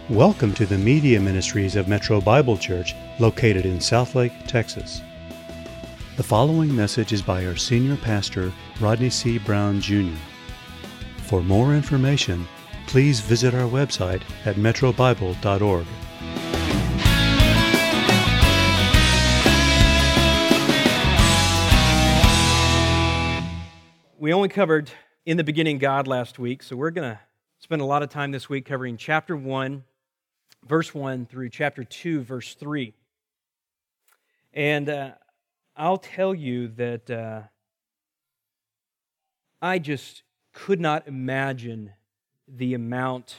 Welcome to the Media Ministries of Metro Bible Church, located in Southlake, Texas. The following message is by our senior pastor, Rodney C. Brown, Jr. For more information, please visit our website at metrobible.org. We only covered In the Beginning God last week, so we're going to spend a lot of time this week covering chapter 1, verse 1 through chapter 2, verse 3. And I'll tell you that I just could not imagine the amount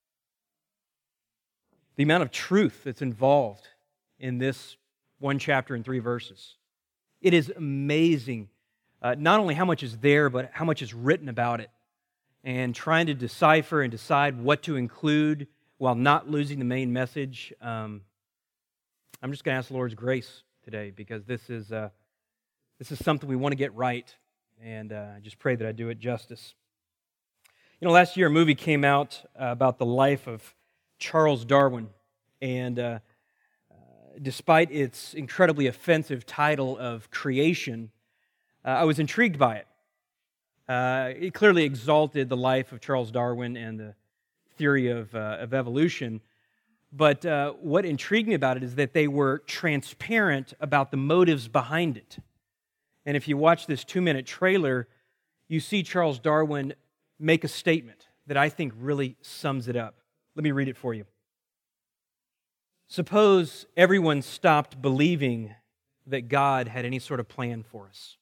of truth that's involved in this one chapter and 3 verses. It is amazing, not only how much is there, but how much is written about it, and trying to decipher and decide what to include while not losing the main message. I'm just going to ask the Lord's grace today, because this is something we want to get right, and I just pray that I do it justice. You know, last year a movie came out about the life of Charles Darwin, and despite its incredibly offensive title of Creation, I was intrigued by it. It clearly exalted the life of Charles Darwin and the theory of evolution, but what intrigued me about it is that they were transparent about the motives behind it. And if you watch this 2-minute trailer, you see Charles Darwin make a statement that I think really sums it up. Let me read it for you. Suppose everyone stopped believing that God had any sort of plan for us.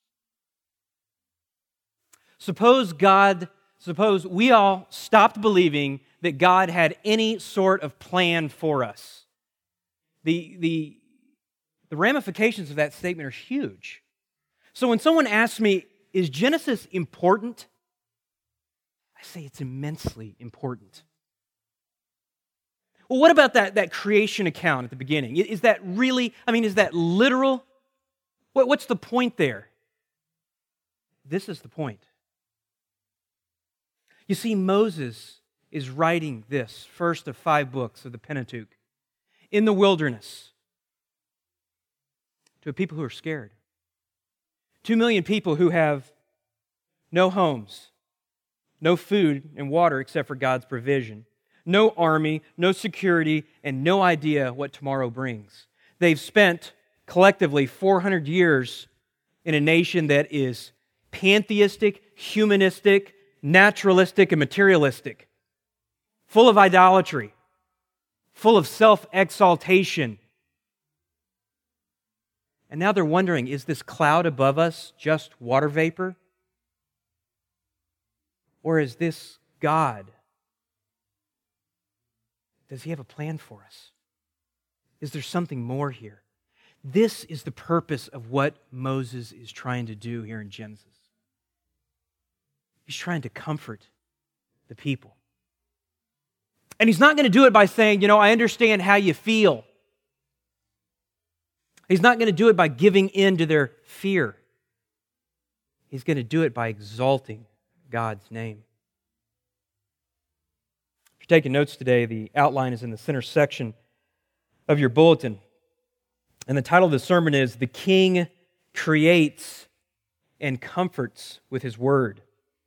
Suppose we all stopped believing that God had any sort of plan for us. The ramifications of that statement are huge. So when someone asks me, is Genesis important? I say it's immensely important. Well, what about that creation account at the beginning? Is that really, is that literal? What's the point there? This is the point. You see, Moses is writing this first of 5 books of the Pentateuch in the wilderness to a people who are scared. 2 million people who have no homes, no food and water except for God's provision, no army, no security, and no idea what tomorrow brings. They've spent collectively 400 years in a nation that is pantheistic, humanistic, naturalistic, and materialistic, full of idolatry, full of self-exaltation. And now they're wondering, is this cloud above us just water vapor? Or is this God? Does He have a plan for us? Is there something more here? This is the purpose of what Moses is trying to do here in Genesis. He's trying to comfort the people. And he's not going to do it by saying, I understand how you feel. He's not going to do it by giving in to their fear. He's going to do it by exalting God's name. If you're taking notes today, the outline is in the center section of your bulletin. And the title of the sermon is, The King Creates and Comforts with His Word.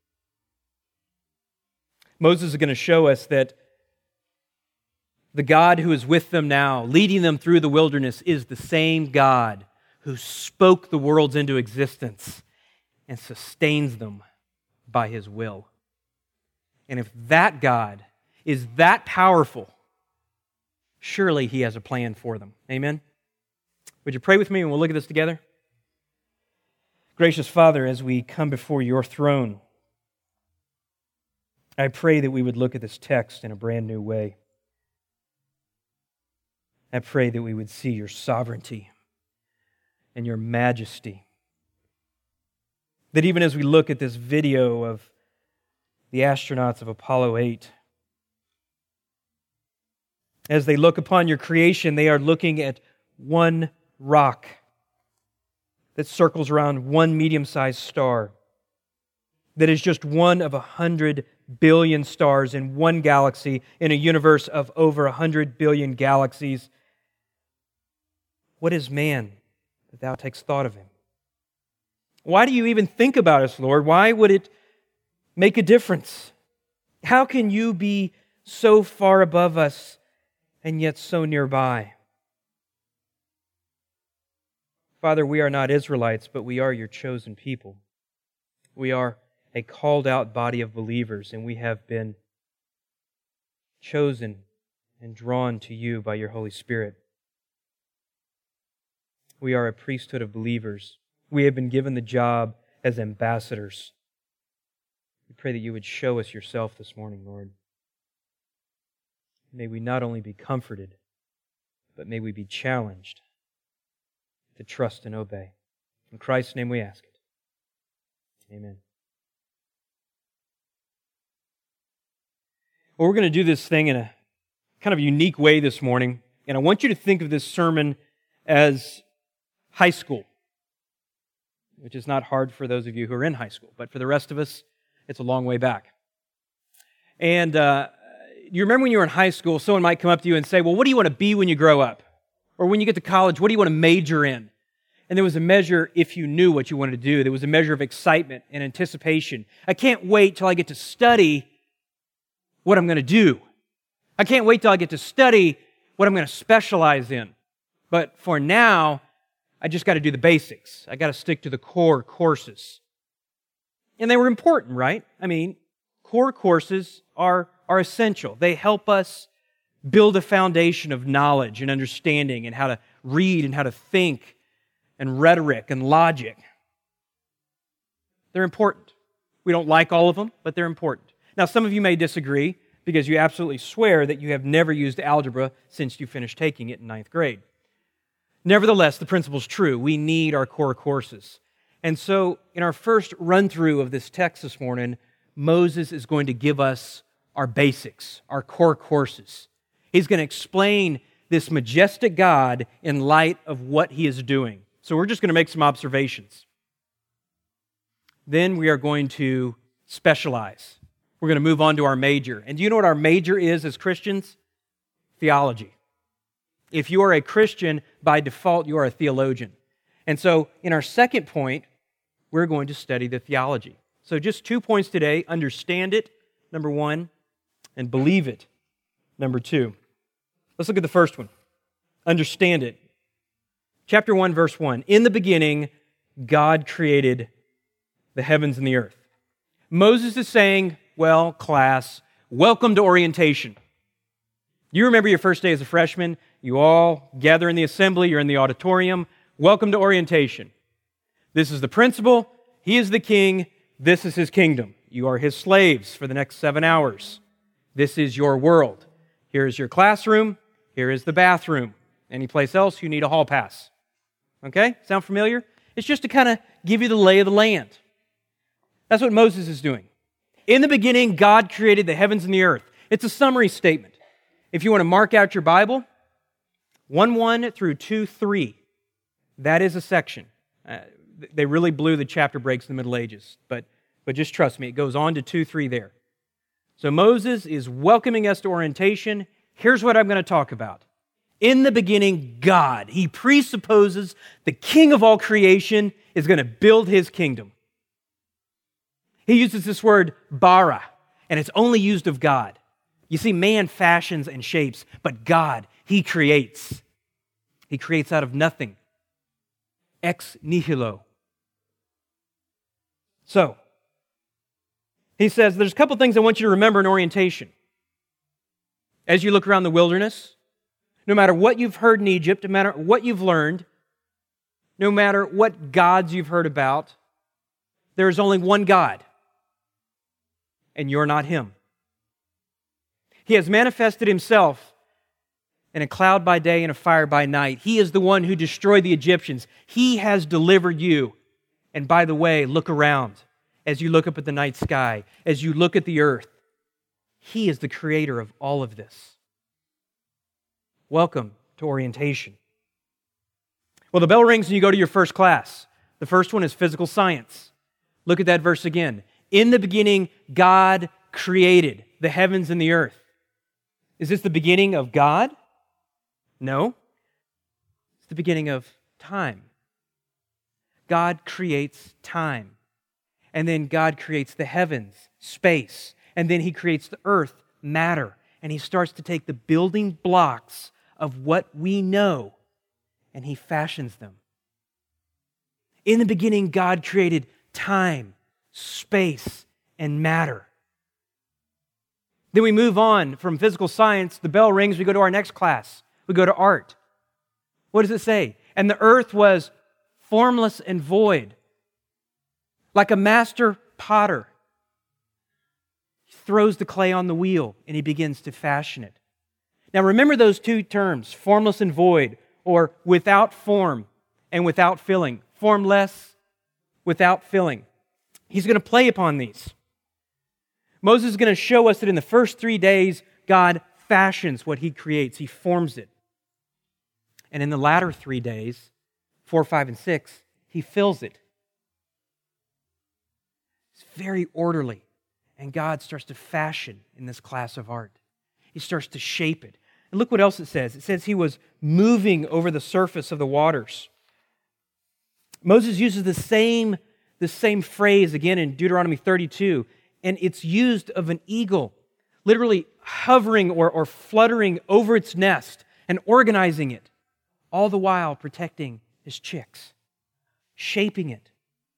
Moses is going to show us that the God who is with them now, leading them through the wilderness, is the same God who spoke the worlds into existence and sustains them by His will. And if that God is that powerful, surely He has a plan for them. Amen? Would you pray with me and we'll look at this together? Gracious Father, as we come before Your throne, I pray that we would look at this text in a brand new way. I pray that we would see Your sovereignty and Your majesty. That even as we look at this video of the astronauts of Apollo 8, as they look upon Your creation, they are looking at one rock that circles around one medium-sized star. that is just one of 100 billion stars in one galaxy in a universe of over 100 billion galaxies. What is man that thou takest thought of him? Why do you even think about us, Lord? Why would it make a difference? How can you be so far above us and yet so nearby? Father, we are not Israelites, but we are your chosen people. We are a called out body of believers, and we have been chosen and drawn to you by your Holy Spirit. We are a priesthood of believers. We have been given the job as ambassadors. We pray that you would show us yourself this morning, Lord. May we not only be comforted, but may we be challenged to trust and obey. In Christ's name we ask it. Amen. Well, we're going to do this thing in a kind of unique way this morning, and I want you to think of this sermon as high school, which is not hard for those of you who are in high school, but for the rest of us, it's a long way back. And you remember when you were in high school, someone might come up to you and say, well, what do you want to be when you grow up? Or when you get to college, what do you want to major in? And there was a measure, if you knew what you wanted to do, there was a measure of excitement and anticipation. I can't wait till I get to study what I'm going to do. I can't wait till I get to study what I'm going to specialize in. But for now, I just got to do the basics. I got to stick to the core courses. And they were important, right? I mean, core courses are essential. They help us build a foundation of knowledge and understanding and how to read and how to think and rhetoric and logic. They're important. We don't like all of them, but they're important. Now, some of you may disagree because you absolutely swear that you have never used algebra since you finished taking it in 9th grade. Nevertheless, the principle is true. We need our core courses. And so, in our first run-through of this text this morning, Moses is going to give us our basics, our core courses. He's going to explain this majestic God in light of what He is doing. So we're just going to make some observations. Then we are going to specialize. We're going to move on to our major. And do you know what our major is as Christians? Theology. If you are a Christian, by default, you are a theologian. And so in our second point, we're going to study the theology. So just 2 points today. Understand it, number 1, and believe it, number 2. Let's look at the first one. Understand it. Chapter 1, verse 1. In the beginning, God created the heavens and the earth. Moses is saying, well, class, welcome to orientation. You remember your first day as a freshman? You all gather in the assembly, you're in the auditorium. Welcome to orientation. This is the principal, he is the king, this is his kingdom. You are his slaves for the next 7 hours. This is your world. Here is your classroom, here is the bathroom. Any place else, you need a hall pass. Okay? Sound familiar? It's just to kind of give you the lay of the land. That's what Moses is doing. In the beginning, God created the heavens and the earth. It's a summary statement. If you want to mark out your Bible, 1:1 through 2:3, that is a section. They really blew the chapter breaks in the Middle Ages, but just trust me, it goes on to 2:3 there. So Moses is welcoming us to orientation. Here's what I'm going to talk about. In the beginning, God. He presupposes the king of all creation is going to build his kingdom. He uses this word bara, and it's only used of God. You see, man fashions and shapes, but God, He creates. He creates out of nothing. Ex nihilo. So, he says, there's a couple things I want you to remember in orientation. As you look around the wilderness, no matter what you've heard in Egypt, no matter what you've learned, no matter what gods you've heard about, there is only one God, and you're not Him. He has manifested Himself in a cloud by day and a fire by night. He is the one who destroyed the Egyptians. He has delivered you. And by the way, look around as you look up at the night sky, as you look at the earth. He is the creator of all of this. Welcome to orientation. Well, the bell rings and you go to your first class. The first one is physical science. Look at that verse again. in the beginning, God created the heavens and the earth. Is this the beginning of God? No. It's the beginning of time. God creates time. And then God creates the heavens, space. And then He creates the earth, matter. And He starts to take the building blocks of what we know, and He fashions them. In the beginning, God created time, space, and matter. Then we move on from physical science. The bell rings, we go to our next class. We go to art. What does it say? And the earth was formless and void, like a master potter. He throws the clay on the wheel and he begins to fashion it. Now remember those two terms, formless and void, or without form and without filling. Formless, without filling. He's going to play upon these. Moses is going to show us that in the first 3 days, God fashions what He creates. He forms it. And in the latter 3 days, 4, 5, and 6, He fills it. It's very orderly. And God starts to fashion in this class of art. He starts to shape it. And look what else it says. It says He was moving over the surface of the waters. Moses uses the same phrase again in Deuteronomy 32, and it's used of an eagle, literally hovering or fluttering over its nest and organizing it, all the while protecting his chicks, shaping it.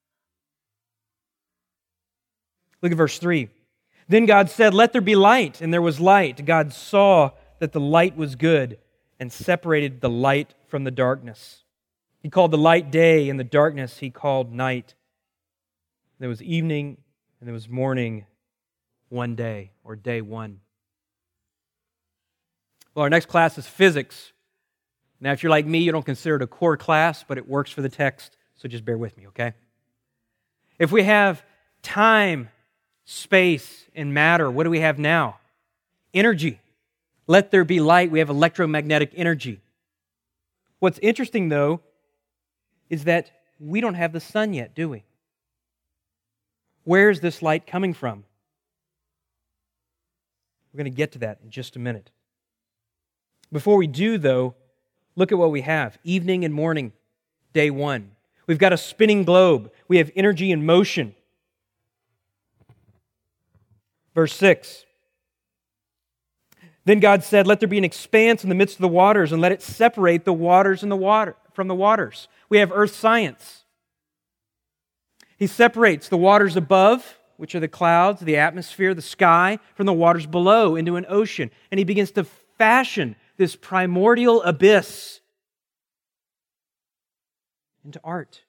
Look at verse 3. Then God said, "Let there be light," and there was light. God saw that the light was good and separated the light from the darkness. He called the light day, and the darkness He called night. There was evening, and there was morning, one day, or day one. Well, our next class is physics. Now, if you're like me, you don't consider it a core class, but it works for the text, so just bear with me, okay? If we have time, space, and matter, what do we have now? Energy. Let there be light. We have electromagnetic energy. What's interesting, though, is that we don't have the sun yet, do we? Where is this light coming from? We're going to get to that in just a minute. Before we do, though, look at what we have. Evening and morning, day one. We've got a spinning globe. We have energy in motion. Verse 6. Then God said, "Let there be an expanse in the midst of the waters, and let it separate the waters and the water from the waters." We have earth science. He separates the waters above, which are the clouds, the atmosphere, the sky, from the waters below into an ocean. And He begins to fashion this primordial abyss into art,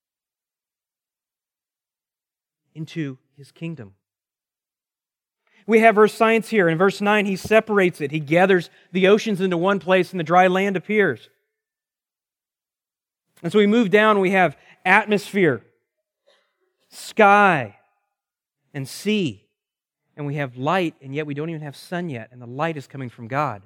into His kingdom. We have earth science here. In verse 9, He separates it. He gathers the oceans into one place and the dry land appears. And so we move down, we have atmosphere, sky, and sea. And we have light, and yet we don't even have sun yet. And the light is coming from God.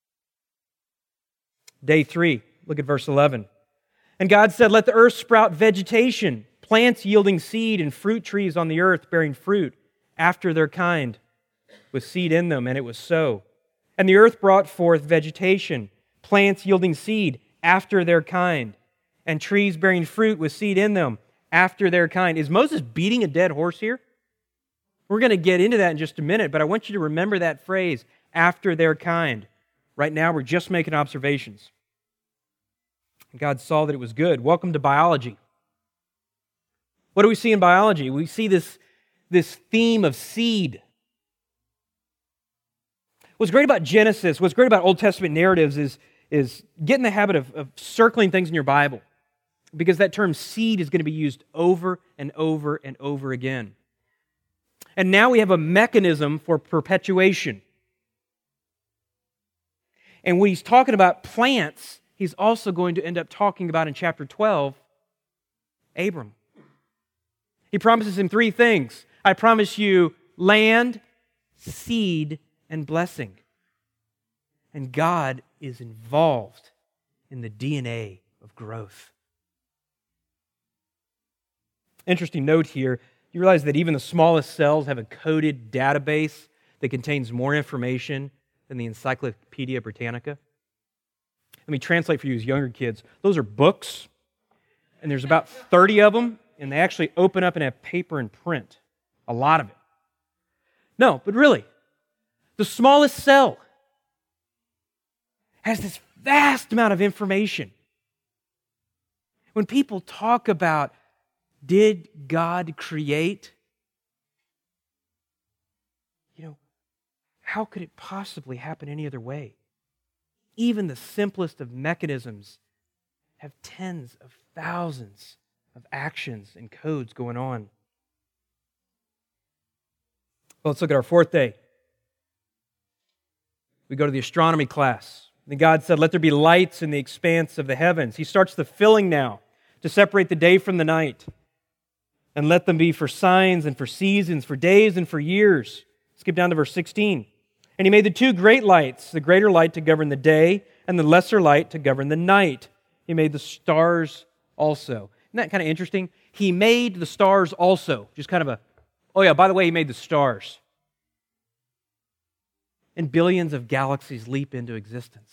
Day 3, look at verse 11. And God said, "Let the earth sprout vegetation, plants yielding seed, and fruit trees on the earth bearing fruit after their kind, with seed in them." And it was so. And the earth brought forth vegetation, plants yielding seed after their kind, and trees bearing fruit with seed in them after their kind. Is Moses beating a dead horse here? We're going to get into that in just a minute, but I want you to remember that phrase, after their kind. Right now, we're just making observations. God saw that it was good. Welcome to biology. What do we see in biology? We see this theme of seed. What's great about Genesis, what's great about Old Testament narratives is get in the habit of circling things in your Bible, because that term seed is going to be used over and over and over again. And now we have a mechanism for perpetuation. And when He's talking about plants, He's also going to end up talking about in chapter 12, Abram. He promises him 3 things. I promise you land, seed, and blessing. And God is involved in the DNA of growth. Interesting note here, you realize that even the smallest cells have a coded database that contains more information than the Encyclopedia Britannica? Let me translate for you as younger kids. Those are books, and there's about 30 of them, and they actually open up and have paper and print. A lot of it. No, but really, the smallest cell has this vast amount of information. When people talk about, did God create? How could it possibly happen any other way? Even the simplest of mechanisms have tens of thousands of actions and codes going on. Well, let's look at our fourth day. We go to the astronomy class. And God said, let there be lights in the expanse of the heavens. He starts the filling now to separate the day from the night. And let them be for signs and for seasons, for days and for years. Skip down to verse 16. And he made the two great lights, the greater light to govern the day, and the lesser light to govern the night. He made the stars also. Isn't that kind of interesting? He made the stars also. Just kind of a, oh yeah, by the way, he made the stars. And billions of galaxies leap into existence.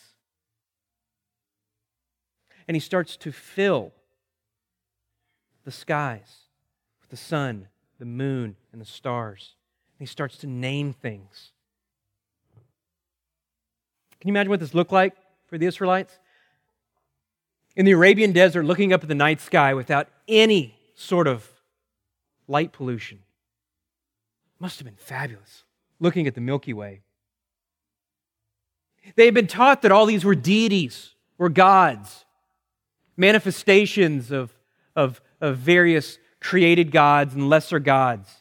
And he starts to fill the skies with the sun, the moon, and the stars. And he starts to name things. Can you imagine what this looked like for the Israelites? In the Arabian desert, looking up at the night sky without any sort of light pollution. Must have been fabulous, looking at the Milky Way. They had been taught that all these were deities, were gods, manifestations of various created gods and lesser gods.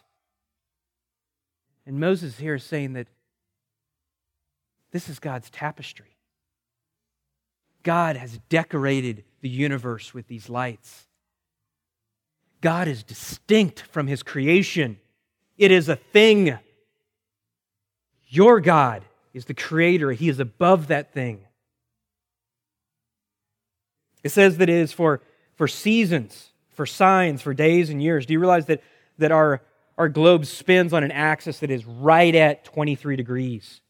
And Moses here is saying that this is God's tapestry. God has decorated the universe with these lights. God is distinct from His creation. It is a thing. Your God is the Creator. He is above that thing. It says that it is for seasons, for signs, for days and years. Do you realize that our globe spins on an axis that is right at 23 degrees?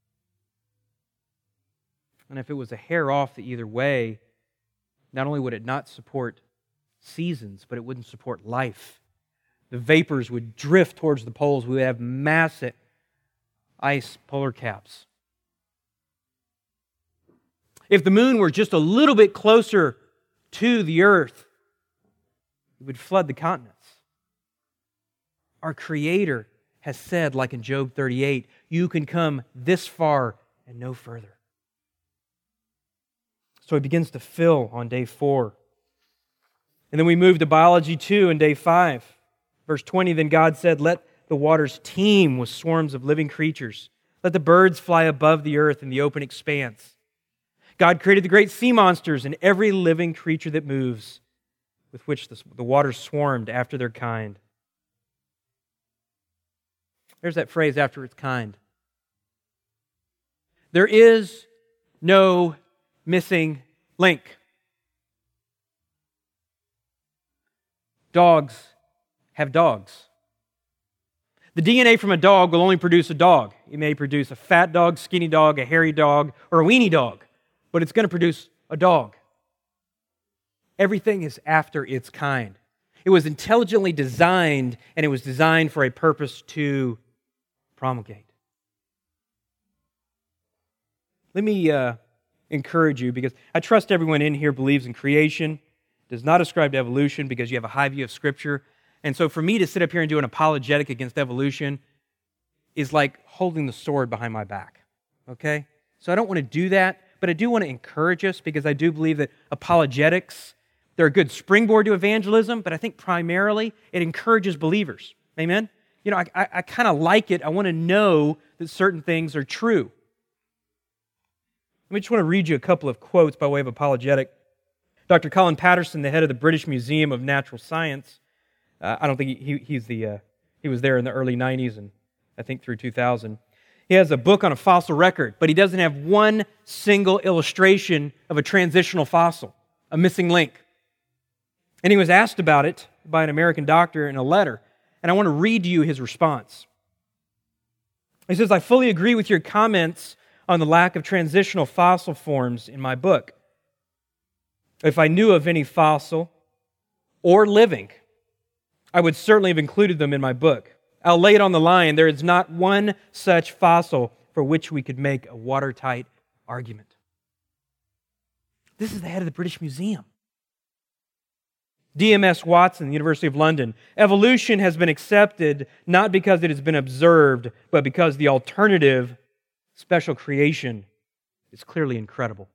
And if it was a hair off the either way, not only would it not support seasons, but it wouldn't support life. The vapors would drift towards the poles. We would have massive ice polar caps. If the moon were just a little bit closer to the earth, it would flood the continents. Our Creator has said, like in Job 38, you can come this far and no further. So He begins to fill on day 4. And then we move to biology 2 in day 5. Verse 20, then God said, let the waters teem with swarms of living creatures. Let the birds fly above the earth in the open expanse. God created the great sea monsters and every living creature that moves, with which the waters swarmed after their kind. There's that phrase, after its kind. There is no missing link. Dogs have dogs. The DNA from a dog will only produce a dog. It may produce a fat dog, skinny dog, a hairy dog, or a weenie dog, but it's going to produce a dog. Everything is after its kind. It was intelligently designed, and it was designed for a purpose to promulgate. Let me encourage you, because I trust everyone in here believes in creation, does not ascribe to evolution because you have a high view of Scripture. And so for me to sit up here and do an apologetic against evolution is like holding the sword behind my back. Okay? So I don't want to do that, but I do want to encourage us because I do believe that apologetics, they're a good springboard to evangelism, but I think primarily it encourages believers. Amen? You know, I kind of like it. I want to know that certain things are true. I just want to read you a couple of quotes by way of apologetic. Dr. Colin Patterson, the head of the British Museum of Natural Science, I don't think he was there in the early 90s and I think through 2000. He has a book on a fossil record, but he doesn't have one single illustration of a transitional fossil, a missing link. And he was asked about it by an American doctor in a letter. And I want to read to you his response. He says, I fully agree with your comments on the lack of transitional fossil forms in my book. If I knew of any fossil or living, I would certainly have included them in my book. I'll lay it on the line. There is not one such fossil for which we could make a watertight argument. This is the head of the British Museum. D.M.S. Watson, the University of London. Evolution has been accepted not because it has been observed, but because the alternative, special creation, is clearly incredible.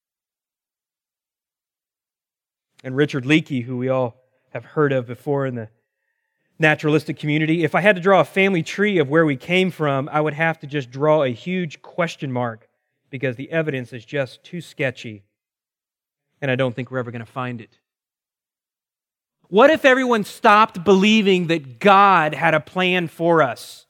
And Richard Leakey, who we all have heard of before in the naturalistic community, if I had to draw a family tree of where we came from, I would have to just draw a huge question mark because the evidence is just too sketchy, and I don't think we're ever going to find it. What if everyone stopped believing that God had a plan for us?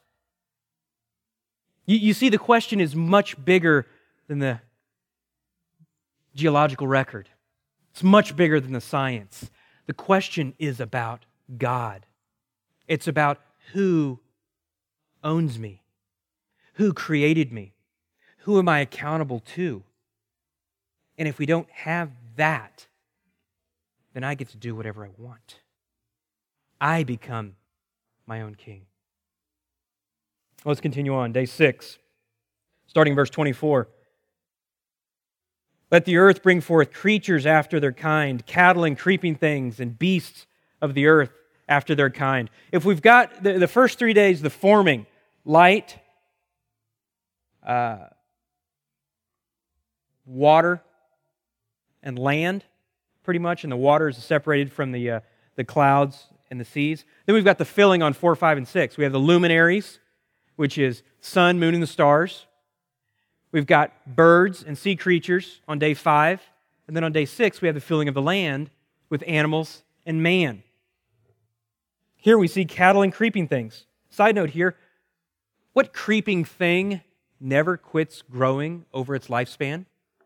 You see, the question is much bigger than the geological record. It's much bigger than the science. The question is about God. It's about who owns me, who created me, who am I accountable to? And if we don't have that, then I get to do whatever I want. I become my own king. Let's continue on. Day 6, starting verse 24. Let the earth bring forth creatures after their kind, cattle and creeping things, and beasts of the earth after their kind. If we've got the first 3 days, the forming, light, water, and land, pretty much, and the water is separated from the clouds and the seas. Then we've got the filling on 4, 5, and 6. We have the luminaries, which is sun, moon, and the stars. We've got birds and sea creatures on day 5. And then on day 6, we have the filling of the land with animals and man. Here we see cattle and creeping things. Side note here, what creeping thing never quits growing over its lifespan?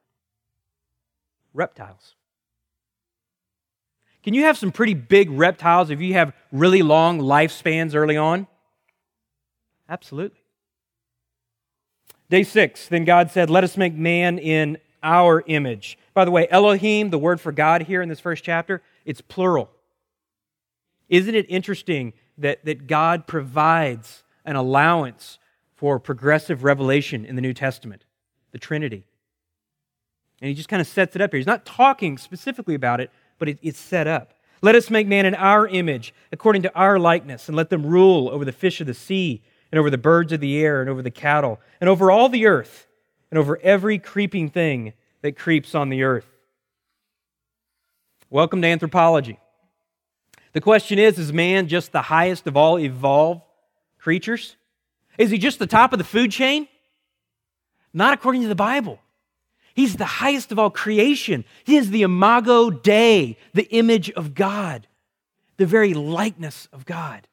Reptiles. Can you have some pretty big reptiles if you have really long lifespans early on? Absolutely. Day 6, then God said, let us make man in our image. By the way, Elohim, the word for God here in this first chapter, it's plural. Isn't it interesting that God provides an allowance for progressive revelation in the New Testament, the Trinity? And he just kind of sets it up here. He's not talking specifically about it, but it's set up. Let us make man in our image, according to our likeness, and let them rule over the fish of the sea, and over the birds of the air, and over the cattle, and over all the earth, and over every creeping thing that creeps on the earth. Welcome to anthropology. The question is man just the highest of all evolved creatures? Is he just the top of the food chain? Not according to the Bible. He's the highest of all creation. He is the imago Dei, the image of God, the very likeness of God.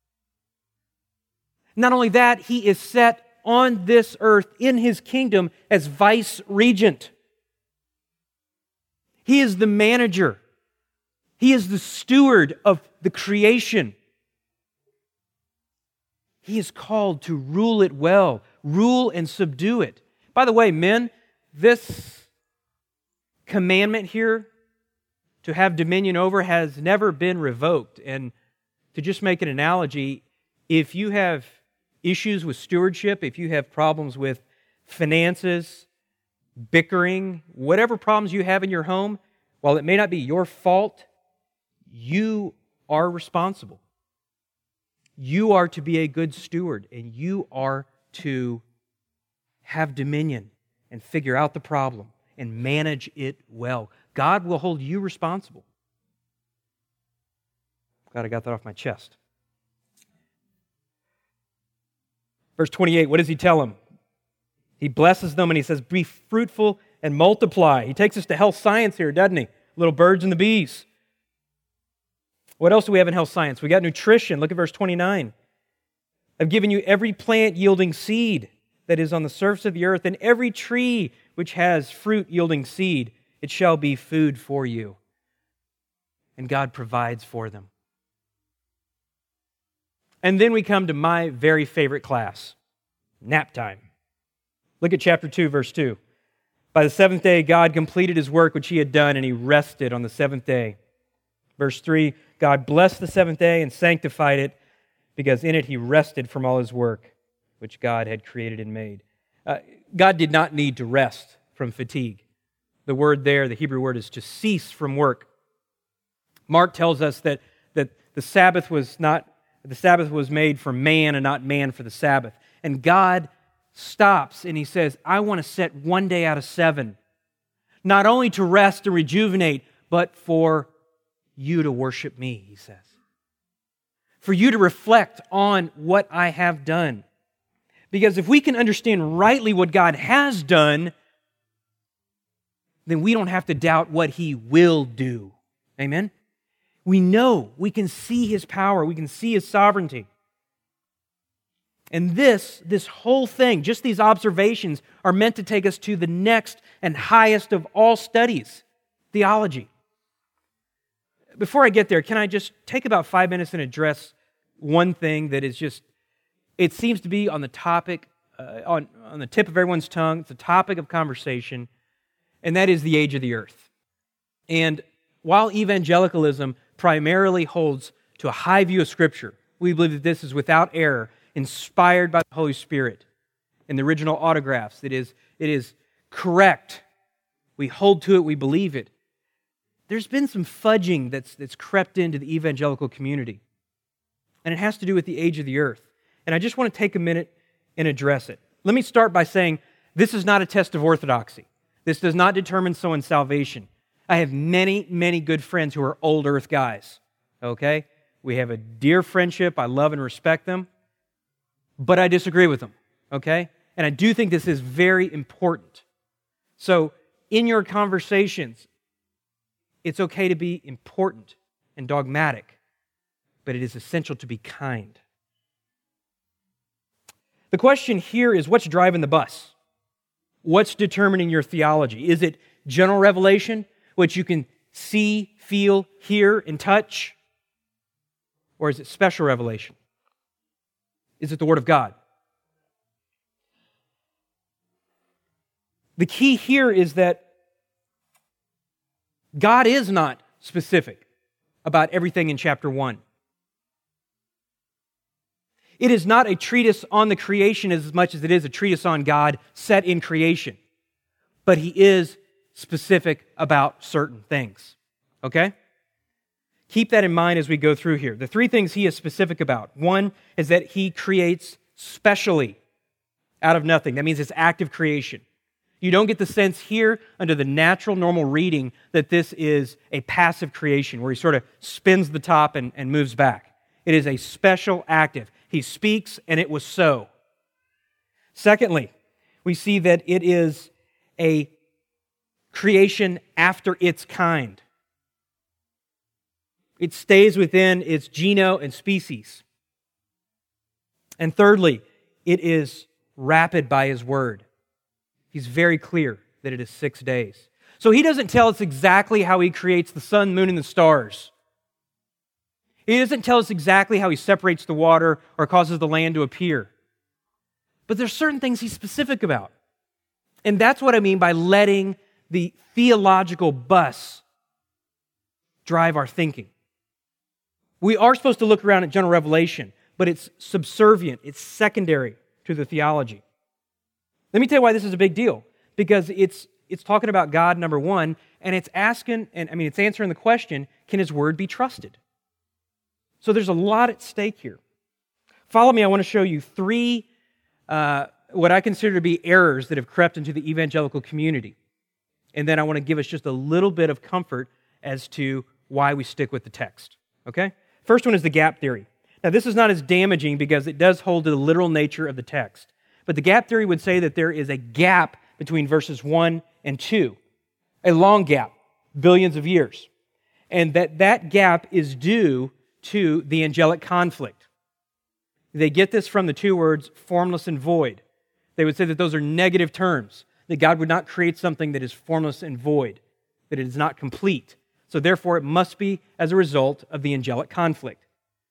Not only that, he is set on this earth in his kingdom as vice regent. He is the manager. He is the steward of the creation. He is called to rule it well, rule and subdue it. By the way, men, this commandment here to have dominion over has never been revoked. And to just make an analogy, if you have issues with stewardship, if you have problems with finances, bickering, whatever problems you have in your home, while it may not be your fault, you are responsible. You are to be a good steward, and you are to have dominion and figure out the problem and manage it well. God will hold you responsible. Glad I got that off my chest. Verse 28, what does he tell them? He blesses them and he says, be fruitful and multiply. He takes us to health science here, doesn't he? Little birds and the bees. What else do we have in health science? We got nutrition. Look at verse 29. I've given you every plant yielding seed that is on the surface of the earth, and every tree which has fruit yielding seed, it shall be food for you. And God provides for them. And then we come to my very favorite class, nap time. Look at chapter 2, verse 2. By the seventh day, God completed His work which He had done, and He rested on the seventh day. Verse 3, God blessed the seventh day and sanctified it, because in it He rested from all His work which God had created and made. God did not need to rest from fatigue. The word there, the Hebrew word, is to cease from work. Mark tells us that the Sabbath was made for man and not man for the Sabbath. And God stops and He says, I want to set one day out of 7, not only to rest and rejuvenate, but for you to worship me, He says. For you to reflect on what I have done. Because if we can understand rightly what God has done, then we don't have to doubt what He will do. Amen? We know, we can see His power, we can see His sovereignty. And this whole thing, just these observations, are meant to take us to the next and highest of all studies, theology. Before I get there, can I just take about 5 minutes and address one thing that is just, it seems to be on the topic, on the tip of everyone's tongue. It's a topic of conversation, and that is the age of the earth. And while evangelicalism primarily holds to a high view of Scripture, we believe that this is without error, inspired by the Holy Spirit in the original autographs. It is correct. We hold to it, we believe it. There's been some fudging that's crept into the evangelical community, and it has to do with the age of the earth. And I just want to take a minute and address it. Let me start by saying this is not a test of orthodoxy. This does not determine someone's salvation. I have many, many good friends who are old earth guys, okay? We have a dear friendship. I love and respect them, but I disagree with them, okay? And I do think this is very important. So in your conversations, it's okay to be important and dogmatic, but it is essential to be kind. The question here is, what's driving the bus? What's determining your theology? Is it general revelation, which you can see, feel, hear, and touch? Or is it special revelation? Is it the Word of God? The key here is that God is not specific about everything in chapter 1. It is not a treatise on the creation as much as it is a treatise on God set in creation. But He is specific about certain things. Okay? Keep that in mind as we go through here. The 3 things He is specific about. One is that He creates specially out of nothing. That means it's active creation. You don't get the sense here under the natural, normal reading that this is a passive creation where He sort of spins the top and moves back. It is a special active. He speaks and it was so. Secondly, we see that it is a creation after its kind. It stays within its genus and species. And thirdly, it is rapid by His word. He's very clear that it is 6 days. So He doesn't tell us exactly how He creates the sun, moon, and the stars. He doesn't tell us exactly how He separates the water or causes the land to appear. But there's certain things He's specific about. And that's what I mean by letting the theological bus drive our thinking. We are supposed to look around at general revelation, but it's subservient, it's secondary to the theology. Let me tell you why this is a big deal. Because it's talking about God, number one, and it's answering the question, can His word be trusted? So there's a lot at stake here. Follow me, I want to show you 3 what I consider to be errors that have crept into the evangelical community. And then I want to give us just a little bit of comfort as to why we stick with the text. Okay? First one is the gap theory. Now this is not as damaging because it does hold to the literal nature of the text. But the gap theory would say that there is a gap between verses 1 and 2. A long gap, billions of years. And that gap is due to the angelic conflict. They get this from the 2 words, formless and void. They would say that those are negative terms, that God would not create something that is formless and void, that it is not complete. So therefore, it must be as a result of the angelic conflict.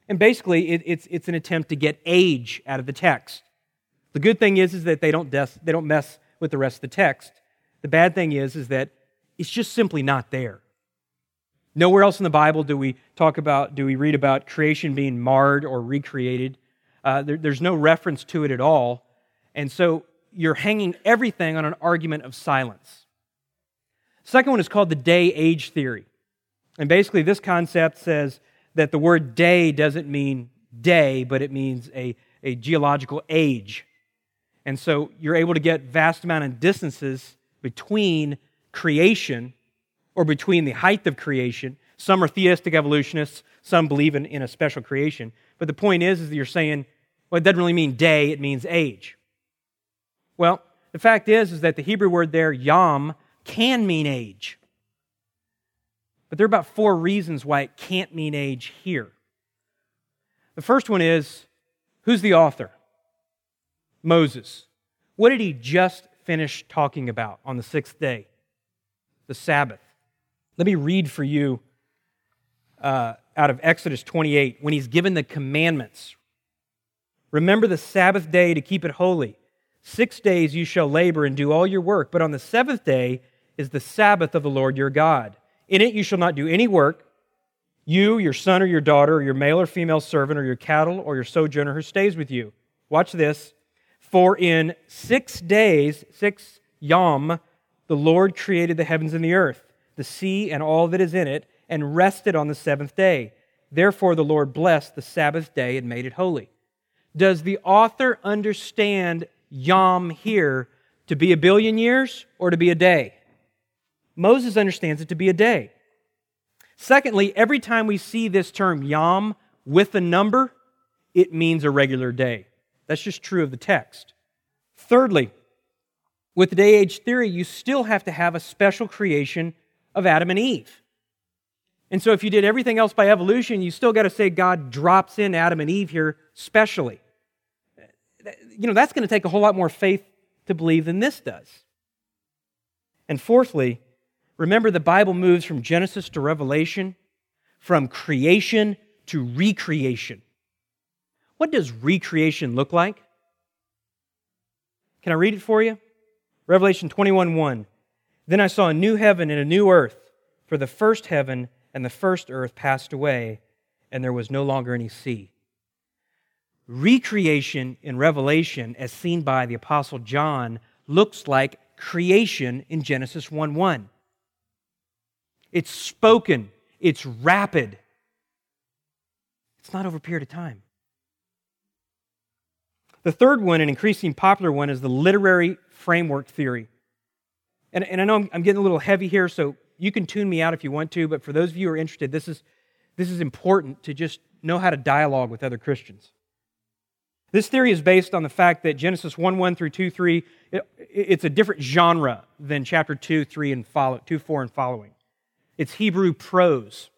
And basically, it's an attempt to get age out of the text. The good thing is that they don't mess with the rest of the text. The bad thing is that it's just simply not there. Nowhere else in the Bible do we read about creation being marred or recreated. There's no reference to it at all. And so you're hanging everything on an argument of silence. Second one is called the day-age theory. And basically this concept says that the word day doesn't mean day, but it means a geological age. And so you're able to get vast amount of distances between creation or between the height of creation. Some are theistic evolutionists, some believe in a special creation. But the point is that you're saying, well, it doesn't really mean day, it means age. Well, the fact is that the Hebrew word there, yom, can mean age. But there are about 4 reasons why it can't mean age here. The first one is, who's the author? Moses. What did he just finish talking about on the 6th day? The Sabbath. Let me read for you out of Exodus 28, when he's given the commandments. Remember the Sabbath day to keep it holy. 6 days you shall labor and do all your work, but on the 7th day is the Sabbath of the Lord your God. In it you shall not do any work, you, your son or your daughter, or your male or female servant, or your cattle, or your sojourner who stays with you. Watch this. For in 6 days, 6 yom, the Lord created the heavens and the earth, the sea and all that is in it, and rested on the 7th day. Therefore the Lord blessed the Sabbath day and made it holy. Does the author understand yom here to be 1 billion years or to be a day? Moses understands it to be a day. Secondly, every time we see this term yom with a number, it means a regular day. That's just true of the text. Thirdly, with the day-age theory, you still have to have a special creation of Adam and Eve. And so if you did everything else by evolution, you still got to say God drops in Adam and Eve here specially. That's going to take a whole lot more faith to believe than this does. And fourthly, remember the Bible moves from Genesis to Revelation, from creation to recreation. What does recreation look like? Can I read it for you? Revelation 21:1. Then I saw a new heaven and a new earth, for the first heaven and the first earth passed away, and there was no longer any sea. Recreation in Revelation, as seen by the Apostle John, looks like creation in Genesis 1:1. It's spoken, it's rapid. It's not over a period of time. The third one, an increasingly popular one, is the literary framework theory. And I know I'm getting a little heavy here, so you can tune me out if you want to, but for those of you who are interested, this is important to just know how to dialogue with other Christians. This theory is based on the fact that Genesis 1:1 through 2:3, it's a different genre than chapter 2:4 and following. It's Hebrew prose.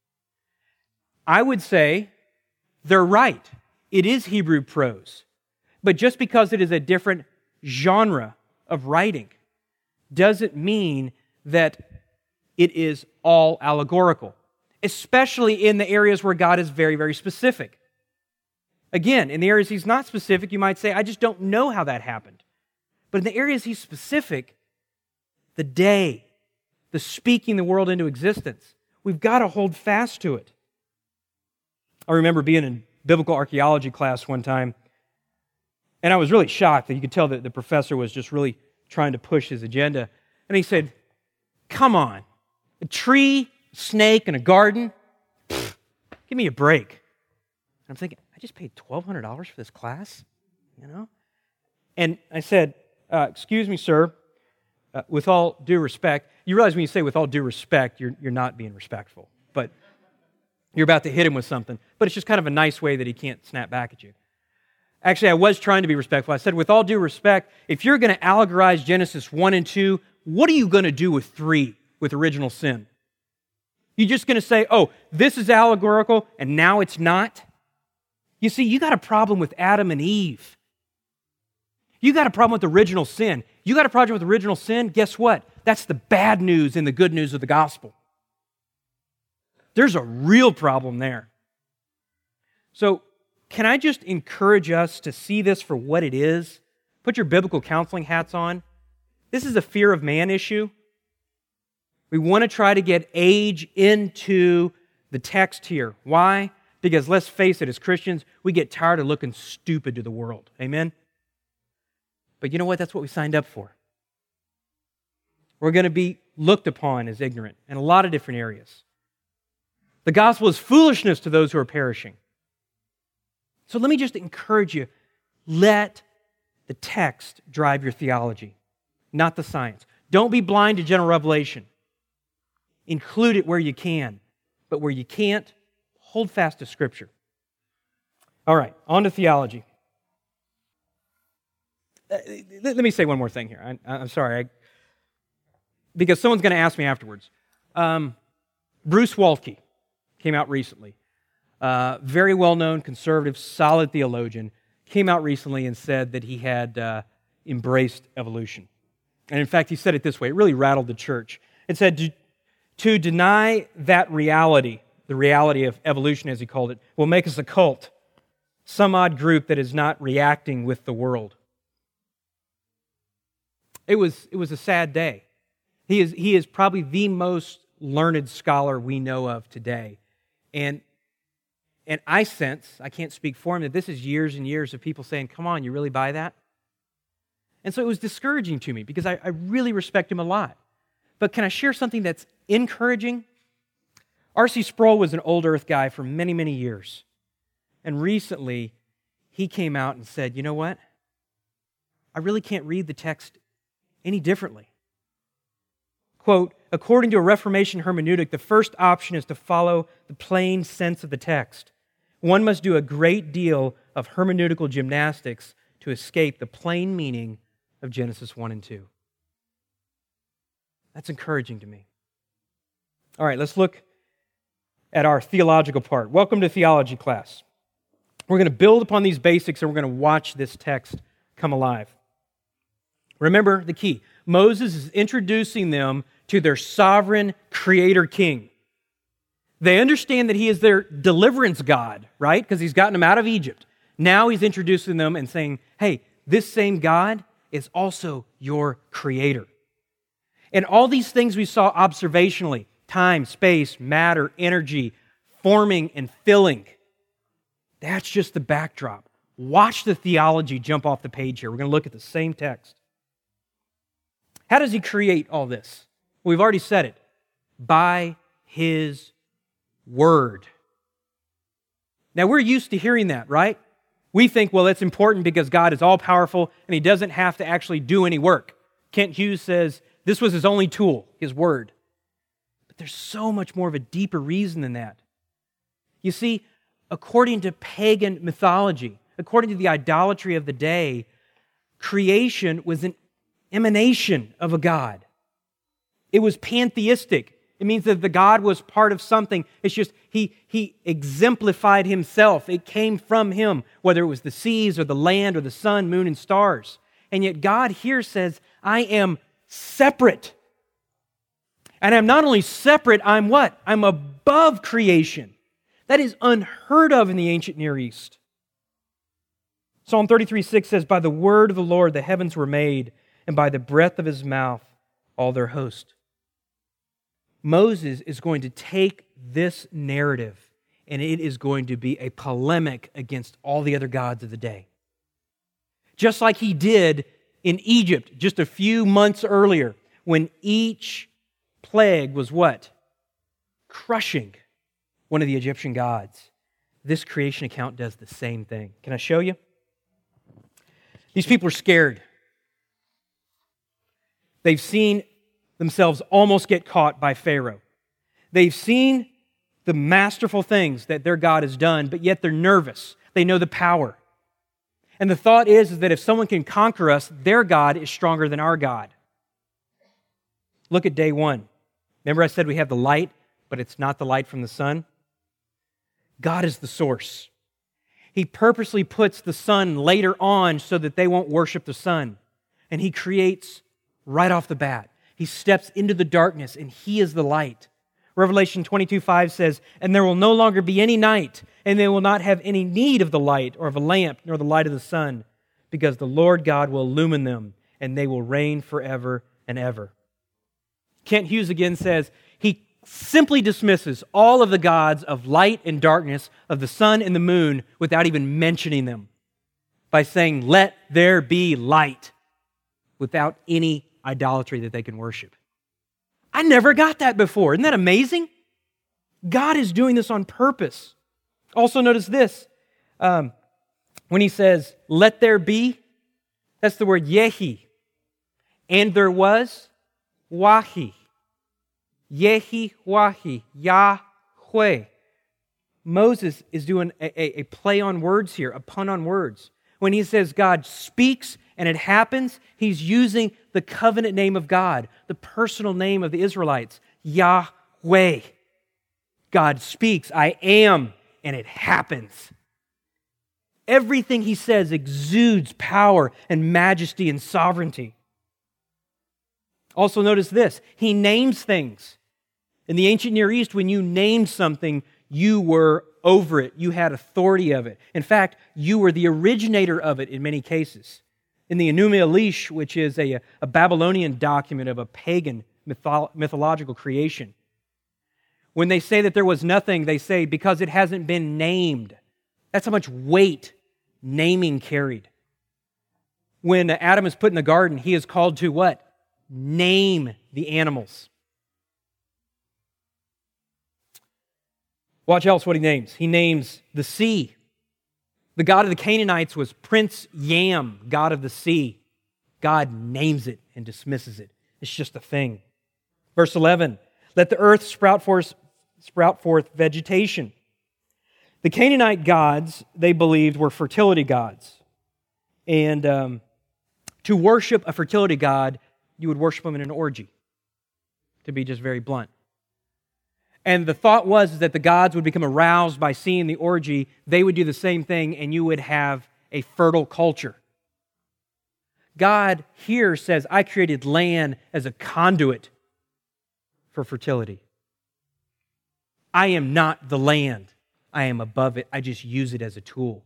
I would say they're right. It is Hebrew prose. But just because it is a different genre of writing doesn't mean that it is all allegorical, especially in the areas where God is very, very specific. Again, in the areas He's not specific, you might say, I just don't know how that happened. But in the areas He's specific, the day, the speaking the world into existence, we've got to hold fast to it. I remember being in biblical archaeology class one time, and I was really shocked that you could tell that the professor was just really trying to push his agenda. And he said, come on, a tree, a snake, and a garden? Pfft, give me a break. And I'm thinking, I just paid $1,200 for this class, And I said, excuse me, sir, with all due respect, you realize when you say with all due respect, you're not being respectful, but you're about to hit him with something. But it's just kind of a nice way that he can't snap back at you. Actually, I was trying to be respectful. I said, with all due respect, if you're going to allegorize Genesis 1 and 2, what are you going to do with 3, with original sin? You're just going to say, oh, this is allegorical, and now it's not? You see, you got a problem with Adam and Eve. You got a problem with original sin. You got a problem with original sin, guess what? That's the bad news in the good news of the gospel. There's a real problem there. So, can I just encourage us to see this for what it is? Put your biblical counseling hats on. This is a fear of man issue. We want to try to get age into the text here. Why? Because let's face it, as Christians, we get tired of looking stupid to the world. Amen? But you know what? That's what we signed up for. We're going to be looked upon as ignorant in a lot of different areas. The gospel is foolishness to those who are perishing. So let me just encourage you, let the text drive your theology, not the science. Don't be blind to general revelation. Include it where you can, but where you can't, hold fast to Scripture. All right, on to theology. Let me say one more thing here. I'm sorry, because someone's going to ask me afterwards. Bruce Waltke came out recently. Very well-known, conservative, solid theologian, came out recently and said that he had embraced evolution. And in fact, he said it this way. It really rattled the church. It said, to deny that reality, the reality of evolution as he called it, will make us a cult, some odd group that is not reacting with the world. It was a sad day. He is probably the most learned scholar we know of today. And I sense, I can't speak for him, that this is years and years of people saying, come on, you really buy that? And so it was discouraging to me because I really respect him a lot. But can I share something that's encouraging? R.C. Sproul was an old earth guy for many, many years. And recently, he came out and said, you know what? I really can't read the text any differently. Quote, according to a Reformation hermeneutic, the first option is to follow the plain sense of the text. One must do a great deal of hermeneutical gymnastics to escape the plain meaning of Genesis 1 and 2. That's encouraging to me. All right, let's look at our theological part. Welcome to theology class. We're going to build upon these basics and we're going to watch this text come alive. Remember the key. Moses is introducing them to their sovereign creator king. They understand that he is their deliverance God, right? Because he's gotten them out of Egypt. Now he's introducing them and saying, hey, this same God is also your creator. And all these things we saw observationally, time, space, matter, energy, forming and filling, that's just the backdrop. Watch the theology jump off the page here. We're going to look at the same text. How does he create all this? We've already said it. By his word. Now, we're used to hearing that, right? We think, well, it's important because God is all-powerful and he doesn't have to actually do any work. Kent Hughes says this was his only tool, his word. But there's so much more of a deeper reason than that. You see, according to pagan mythology, according to the idolatry of the day, creation was an emanation of a God. It was pantheistic. It means that the God was part of something. It's just he exemplified himself. It came from him, whether it was the seas or the land or the sun, moon, and stars. And yet God here says, I am separate. And I'm not only separate, I'm what? I'm above creation. That is unheard of in the ancient Near East. Psalm 33:6 says, by the word of the Lord the heavens were made, and by the breath of his mouth all their host. Moses is going to take this narrative and it is going to be a polemic against all the other gods of the day. Just like he did in Egypt just a few months earlier when each plague was what? Crushing one of the Egyptian gods. This creation account does the same thing. Can I show you? These people are scared. They've seen themselves almost get caught by Pharaoh. They've seen the masterful things that their God has done, but yet they're nervous. They know the power. And the thought is that if someone can conquer us, their God is stronger than our God. Look at day 1. Remember I said we have the light, but it's not the light from the sun? God is the source. He purposely puts the sun later on so that they won't worship the sun. And he creates right off the bat. He steps into the darkness and he is the light. Revelation 22:5 says, "And there will no longer be any night, and they will not have any need of the light or of a lamp, nor the light of the sun, because the Lord God will illumine them, and they will reign forever and ever." Kent Hughes again says, he simply dismisses all of the gods of light and darkness, of the sun and the moon, without even mentioning them, by saying, "Let there be light," without any idolatry that they can worship. I never got that before. Isn't that amazing? God is doing this on purpose. Also notice this. When he says, "Let there be," that's the word yehi. And there was wahi. Yehi wahi. Yahweh. Moses is doing a play on words here, a pun on words. When he says God speaks and it happens, he's using the covenant name of God, the personal name of the Israelites, Yahweh. God speaks, "I am," and it happens. Everything he says exudes power and majesty and sovereignty. Also notice this, he names things. In the ancient Near East, when you named something, you were over it. You had authority of it. In fact, you were the originator of it in many cases. In the Enuma Elish, which is a Babylonian document of a pagan mythological creation, when they say that there was nothing, they say because it hasn't been named. That's how much weight naming carried. When Adam is put in the garden, he is called to what? Name the animals. Watch else what he names. He names the sea. The god of the Canaanites was Prince Yam, god of the sea. God names it and dismisses it. It's just a thing. Verse 11, "Let the earth sprout forth vegetation." The Canaanite gods, they believed, were fertility gods. And to worship a fertility god, you would worship them in an orgy, to be just very blunt. And the thought was that the gods would become aroused by seeing the orgy. They would do the same thing, and you would have a fertile culture. God here says, "I created land as a conduit for fertility. I am not the land. I am above it. I just use it as a tool."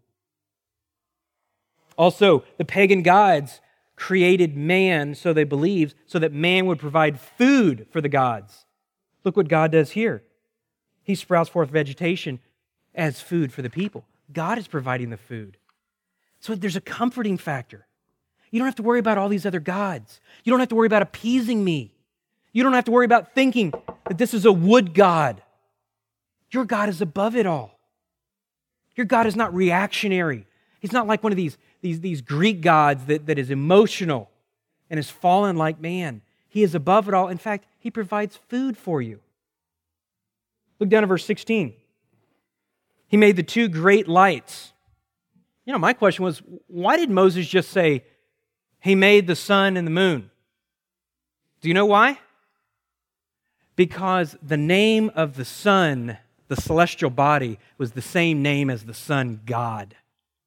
Also, the pagan gods created man, so they believed, so that man would provide food for the gods. Look what God does here. He sprouts forth vegetation as food for the people. God is providing the food. So there's a comforting factor. You don't have to worry about all these other gods. You don't have to worry about appeasing me. You don't have to worry about thinking that this is a wood god. Your God is above it all. Your God is not reactionary. He's not like one of these Greek gods that is emotional and has fallen like man. He is above it all. In fact, He provides food for you. Look down at verse 16. He made the two great lights. My question was, why did Moses just say, He made the sun and the moon? Do you know why? Because the name of the sun, the celestial body, was the same name as the sun God.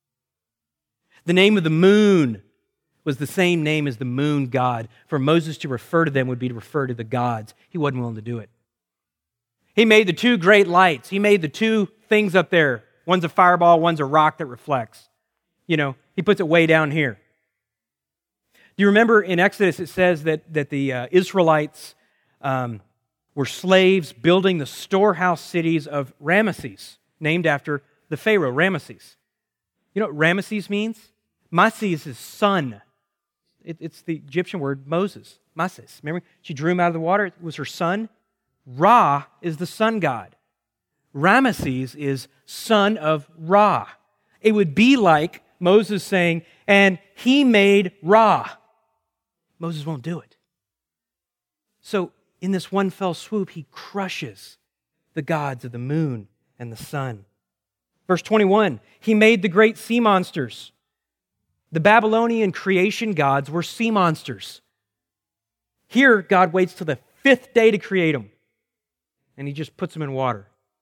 The name of the moon was the same name as the moon god. For Moses to refer to them would be to refer to the gods. He wasn't willing to do it. He made the two great lights. He made the two things up there. One's a fireball, one's a rock that reflects. He puts it way down here. Do you remember in Exodus it says that the Israelites were slaves building the storehouse cities of Ramesses, named after the Pharaoh, Ramesses. You know what Ramesses means? Mases is son. It's the Egyptian word Moses, Mases. Remember, she drew him out of the water. It was her son. Ra is the sun god. Ramesses is son of Ra. It would be like Moses saying, "And he made Ra." Moses won't do it. So in this one fell swoop, he crushes the gods of the moon and the sun. Verse 21, he made the great sea monsters. The Babylonian creation gods were sea monsters. Here, God waits till the fifth day to create them, and he just puts them in water.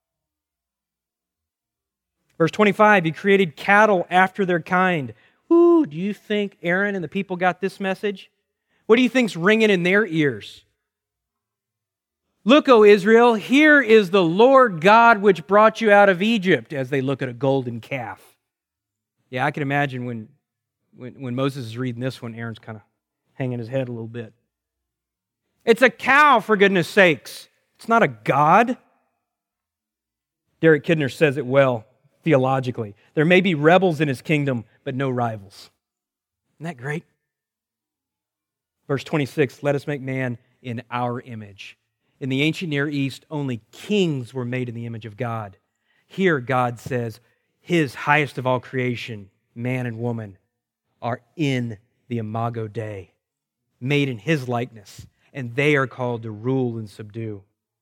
Verse 25, he created cattle after their kind. Ooh, do you think Aaron and the people got this message? What do you think's ringing in their ears? Look, O Israel, here is the Lord God which brought you out of Egypt, as they look at a golden calf. Yeah, I can imagine when Moses is reading this one, Aaron's kind of hanging his head a little bit. It's a cow, for goodness sakes. It's not a god. Derek Kidner says it well theologically. There may be rebels in his kingdom, but no rivals. Isn't that great? Verse 26, let us make man in our image. In the ancient Near East, only kings were made in the image of God. Here, God says, His highest of all creation, man and woman, are in the imago Dei, made in His likeness, and they are called to rule and subdue.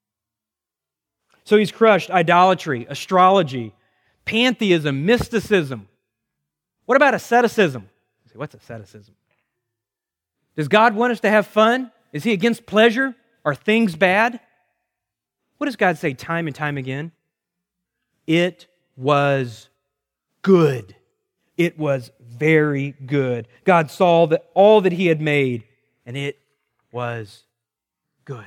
So He's crushed idolatry, astrology, pantheism, mysticism. What about asceticism? You say, what's asceticism? Does God want us to have fun? Is He against pleasure? Are things bad? What does God say time and time again? It was good. It was very good. God saw that all that He had made, and it was good.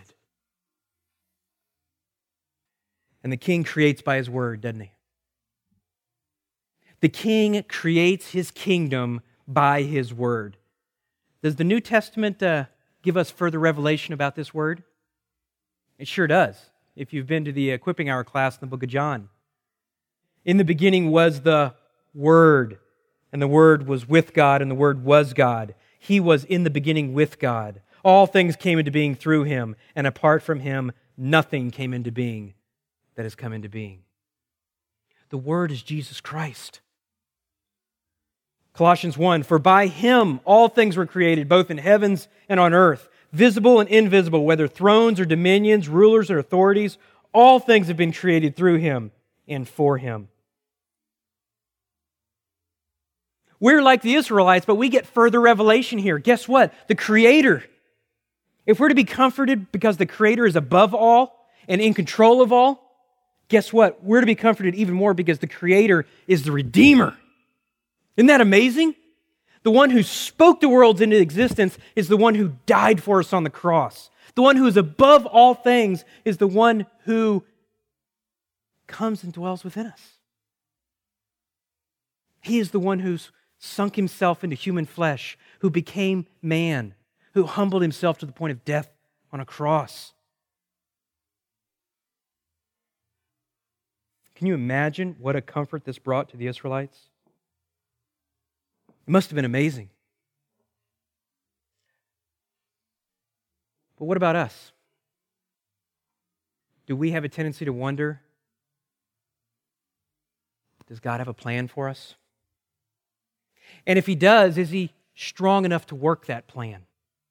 And the king creates by his word, doesn't he? The king creates his kingdom by his word. Does the New Testament give us further revelation about this word? It sure does, if you've been to the Equipping Hour class in the book of John. In the beginning was the Word, and the Word was with God, and the Word was God. He was in the beginning with God. All things came into being through Him, and apart from Him, nothing came into being that has come into being. The Word is Jesus Christ. Colossians 1, for by Him all things were created, both in heavens and on earth, visible and invisible, whether thrones or dominions, rulers or authorities, all things have been created through Him and for Him. We're like the Israelites, but we get further revelation here. Guess what? The Creator. If we're to be comforted because the Creator is above all and in control of all, guess what? We're to be comforted even more because the Creator is the Redeemer. Isn't that amazing? The one who spoke the worlds into existence is the one who died for us on the cross. The one who is above all things is the one who comes and dwells within us. He is the one who's sunk Himself into human flesh, who became man, who humbled Himself to the point of death on a cross. Can you imagine what a comfort this brought to the Israelites? It must have been amazing. But what about us? Do we have a tendency to wonder, does God have a plan for us? And if He does, is He strong enough to work that plan?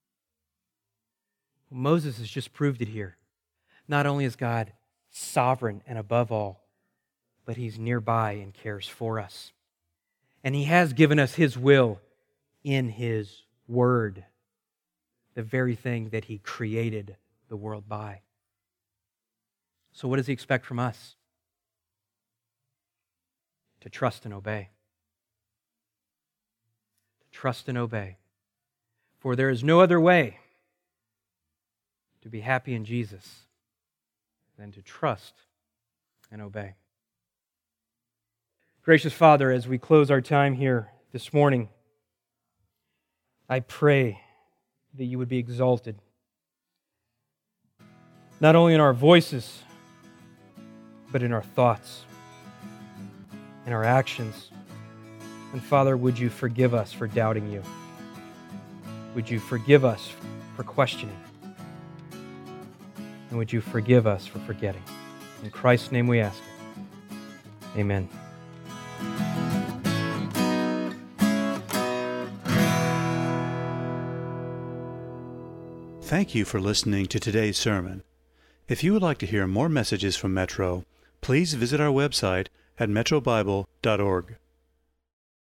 Well, Moses has just proved it here. Not only is God sovereign and above all, but He's nearby and cares for us. And He has given us His will in His Word, the very thing that He created the world by. So what does He expect from us? To trust and obey. To trust and obey. For there is no other way to be happy in Jesus than to trust and obey. Gracious Father, as we close our time here this morning, I pray that You would be exalted, not only in our voices, but in our thoughts, in our actions. And Father, would You forgive us for doubting You? Would You forgive us for questioning? And would You forgive us for forgetting? In Christ's name we ask it. Amen. Thank you for listening to today's sermon. If you would like to hear more messages from Metro, please visit our website at metrobible.org.